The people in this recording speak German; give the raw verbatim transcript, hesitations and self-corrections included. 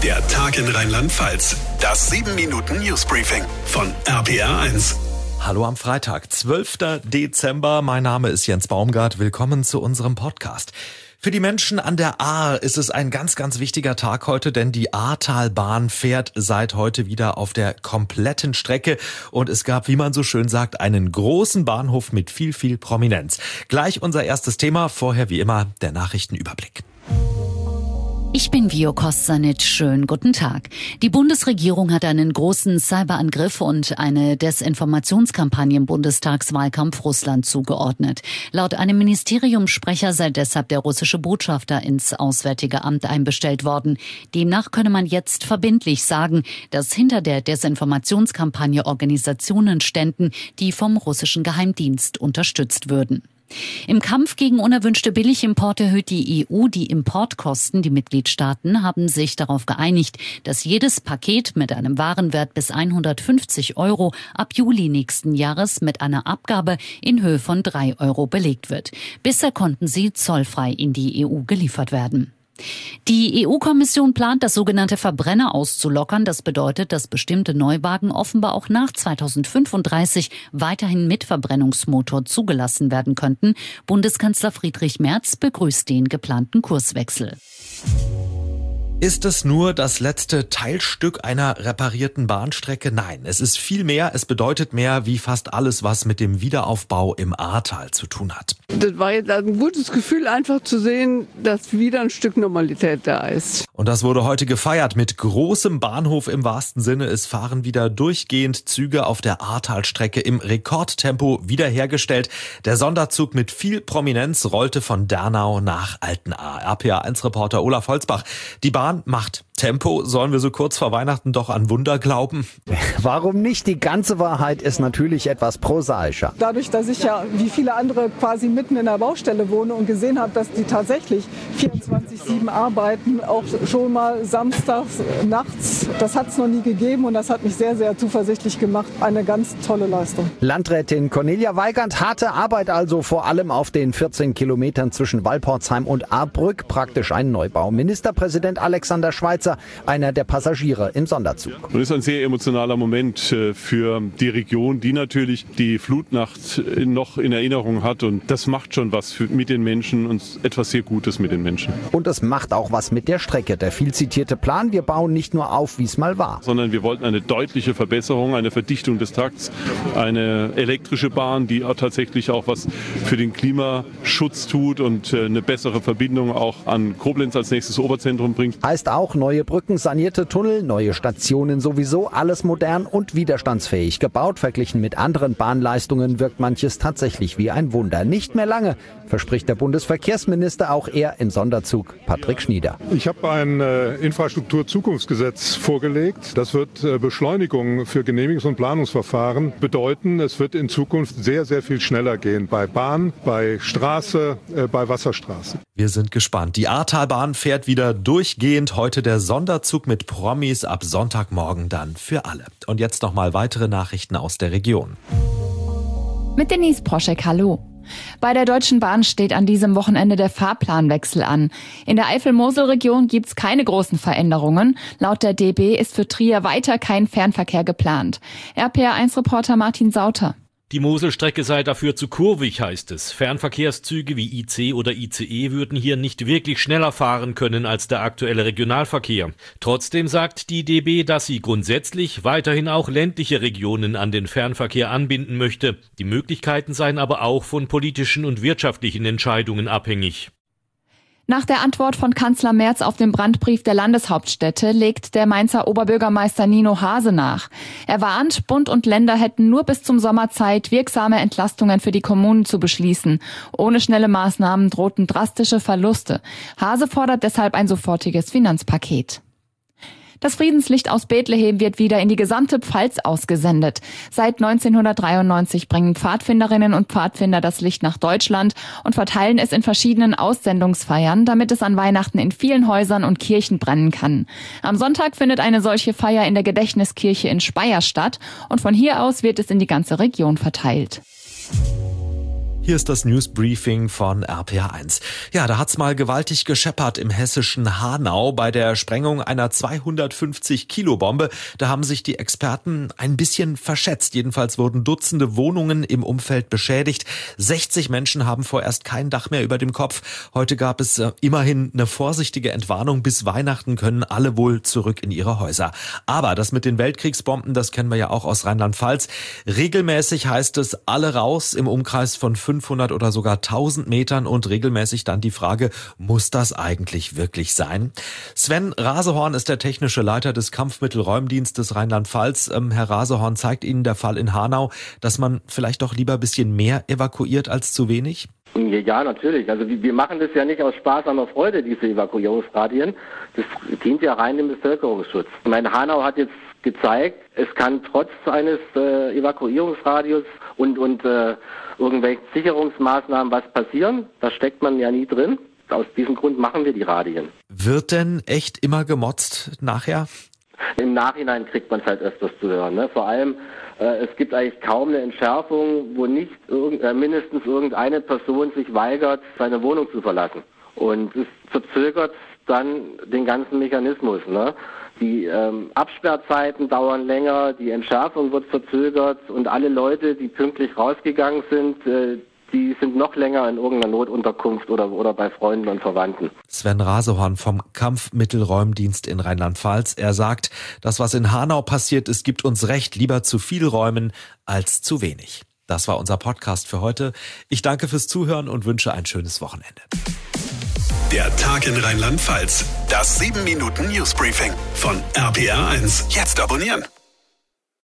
Der Tag in Rheinland-Pfalz. Das sieben Minuten Newsbriefing von R P R eins. Hallo am Freitag, zwölfter Dezember. Mein Name ist Jens Baumgart. Willkommen zu unserem Podcast. Für die Menschen an der Ahr ist es ein ganz, ganz wichtiger Tag heute, denn die Ahrtalbahn fährt seit heute wieder auf der kompletten Strecke und es gab, wie man so schön sagt, einen großen Bahnhof mit viel, viel Prominenz. Gleich unser erstes Thema, vorher wie immer der Nachrichtenüberblick. Ich bin Vio Kostanic. Schönen guten Tag. Die Bundesregierung hat einen großen Cyberangriff und eine Desinformationskampagne im Bundestagswahlkampf Russland zugeordnet. Laut einem Ministeriumssprecher sei deshalb der russische Botschafter ins Auswärtige Amt einbestellt worden. Demnach könne man jetzt verbindlich sagen, dass hinter der Desinformationskampagne Organisationen ständen, die vom russischen Geheimdienst unterstützt würden. Im Kampf gegen unerwünschte Billigimporte erhöht die E U die Importkosten. Die Mitgliedstaaten haben sich darauf geeinigt, dass jedes Paket mit einem Warenwert bis hundertfünfzig Euro ab Juli nächsten Jahres mit einer Abgabe in Höhe von drei Euro belegt wird. Bisher konnten sie zollfrei in die E U geliefert werden. Die E U-Kommission plant, das sogenannte Verbrenner auszulockern. Das bedeutet, dass bestimmte Neuwagen offenbar auch nach zweitausendfünfunddreißig weiterhin mit Verbrennungsmotor zugelassen werden könnten. Bundeskanzler Friedrich Merz begrüßt den geplanten Kurswechsel. Ist es nur das letzte Teilstück einer reparierten Bahnstrecke? Nein, es ist viel mehr. Es bedeutet mehr wie fast alles, was mit dem Wiederaufbau im Ahrtal zu tun hat. Das war jetzt ein gutes Gefühl, einfach zu sehen, dass wieder ein Stück Normalität da ist. Und das wurde heute gefeiert mit großem Bahnhof im wahrsten Sinne. Es fahren wieder durchgehend Züge auf der Ahrtalstrecke im Rekordtempo wiederhergestellt. Der Sonderzug mit viel Prominenz rollte von Dernau nach Altenahr. R P R eins Reporter Olaf Holzbach. Die Bahn macht Tempo. Sollen wir so kurz vor Weihnachten doch an Wunder glauben? Warum nicht? Die ganze Wahrheit ist natürlich etwas prosaischer. Dadurch, dass ich ja wie viele andere quasi mitten in der Baustelle wohne und gesehen habe, dass die tatsächlich vierundzwanzig sieben arbeiten, auch schon mal samstags, nachts, das hat es noch nie gegeben und das hat mich sehr, sehr zuversichtlich gemacht. Eine ganz tolle Leistung. Landrätin Cornelia Weigand, harte Arbeit also vor allem auf den vierzehn Kilometern zwischen Walporzheim und Ahrbrück, praktisch ein Neubau. Ministerpräsident Alexander Schweitzer, einer der Passagiere im Sonderzug. Und das ist ein sehr emotionaler Moment für die Region, die natürlich die Flutnacht noch in Erinnerung hat. Und das macht schon was für, mit den Menschen und etwas sehr Gutes mit den Menschen. Und es macht auch was mit der Strecke. Der viel zitierte Plan, wir bauen nicht nur auf, wie es mal war. Sondern wir wollten eine deutliche Verbesserung, eine Verdichtung des Takts, eine elektrische Bahn, die auch tatsächlich auch was für den Klimaschutz tut und eine bessere Verbindung auch an Koblenz als nächstes Oberzentrum bringt. Heißt auch neue Brücken, sanierte Tunnel, neue Stationen sowieso, alles modern und widerstandsfähig gebaut. Verglichen mit anderen Bahnleistungen wirkt manches tatsächlich wie ein Wunder. Nicht mehr lange, verspricht der Bundesverkehrsminister, auch er im Sonderzug, Patrick Schnieder. Ich habe ein äh, Infrastrukturzukunftsgesetz vorgelegt. Das wird äh, Beschleunigung für Genehmigungs- und Planungsverfahren bedeuten. Es wird in Zukunft sehr, sehr viel schneller gehen. Bei Bahn, bei Straße, äh, bei Wasserstraßen. Wir sind gespannt. Die Ahrtalbahn fährt wieder durchgehend. Heute der Sonderzug mit Promis, ab Sonntagmorgen dann für alle. Und jetzt nochmal weitere Nachrichten aus der Region. Mit Denise Proschek, hallo. Bei der Deutschen Bahn steht an diesem Wochenende der Fahrplanwechsel an. In der Eifel-Mosel-Region gibt's keine großen Veränderungen. Laut der D B ist für Trier weiter kein Fernverkehr geplant. R P R eins Reporter Martin Sauter. Die Moselstrecke sei dafür zu kurvig, heißt es. Fernverkehrszüge wie I C oder I C E würden hier nicht wirklich schneller fahren können als der aktuelle Regionalverkehr. Trotzdem sagt die D B, dass sie grundsätzlich weiterhin auch ländliche Regionen an den Fernverkehr anbinden möchte. Die Möglichkeiten seien aber auch von politischen und wirtschaftlichen Entscheidungen abhängig. Nach der Antwort von Kanzler Merz auf den Brandbrief der Landeshauptstädte legt der Mainzer Oberbürgermeister Nino Hase nach. Er warnt, Bund und Länder hätten nur bis zum Sommer Zeit, wirksame Entlastungen für die Kommunen zu beschließen. Ohne schnelle Maßnahmen drohten drastische Verluste. Hase fordert deshalb ein sofortiges Finanzpaket. Das Friedenslicht aus Bethlehem wird wieder in die gesamte Pfalz ausgesendet. Seit neunzehnhundertdreiundneunzig bringen Pfadfinderinnen und Pfadfinder das Licht nach Deutschland und verteilen es in verschiedenen Aussendungsfeiern, damit es an Weihnachten in vielen Häusern und Kirchen brennen kann. Am Sonntag findet eine solche Feier in der Gedächtniskirche in Speyer statt und von hier aus wird es in die ganze Region verteilt. Hier ist das Newsbriefing von R P R eins. Ja, da hat's mal gewaltig gescheppert im hessischen Hanau bei der Sprengung einer zweihundertfünfzig Kilo Bombe. Da haben sich die Experten ein bisschen verschätzt. Jedenfalls wurden Dutzende Wohnungen im Umfeld beschädigt. sechzig Menschen haben vorerst kein Dach mehr über dem Kopf. Heute gab es äh, immerhin eine vorsichtige Entwarnung. Bis Weihnachten können alle wohl zurück in ihre Häuser. Aber das mit den Weltkriegsbomben, das kennen wir ja auch aus Rheinland-Pfalz. Regelmäßig heißt es, alle raus im Umkreis von fünfhundert oder sogar tausend Metern und regelmäßig dann die Frage, muss das eigentlich wirklich sein? Sven Rasehorn ist der technische Leiter des Kampfmittelräumdienstes Rheinland-Pfalz. Ähm, Herr Rasehorn, zeigt Ihnen der Fall in Hanau, dass man vielleicht doch lieber ein bisschen mehr evakuiert als zu wenig? Ja, natürlich. Also wir machen das ja nicht aus Spaß, aber Freude, diese Evakuierungsradien. Das dient ja rein dem Bevölkerungsschutz. Ich meine, Hanau hat jetzt gezeigt, es kann trotz eines äh, Evakuierungsradius und, und äh, irgendwelchen Sicherungsmaßnahmen was passieren. Da steckt man ja nie drin. Aus diesem Grund machen wir die Radien. Wird denn echt immer gemotzt nachher? Im Nachhinein kriegt man es halt öfters zu hören. Ne? Vor allem, äh, es gibt eigentlich kaum eine Entschärfung, wo nicht irgend, äh, mindestens irgendeine Person sich weigert, seine Wohnung zu verlassen. Und es verzögert dann den ganzen Mechanismus. Ne? Die ähm, Absperrzeiten dauern länger, die Entschärfung wird verzögert und alle Leute, die pünktlich rausgegangen sind, äh, die sind noch länger in irgendeiner Notunterkunft oder, oder bei Freunden und Verwandten. Sven Rasehorn vom Kampfmittelräumdienst in Rheinland-Pfalz. Er sagt, das, was in Hanau passiert ist, gibt uns recht, lieber zu viel räumen als zu wenig. Das war unser Podcast für heute. Ich danke fürs Zuhören und wünsche ein schönes Wochenende. Der Tag in Rheinland-Pfalz. Das sieben Minuten Newsbriefing von R P R eins. Jetzt abonnieren.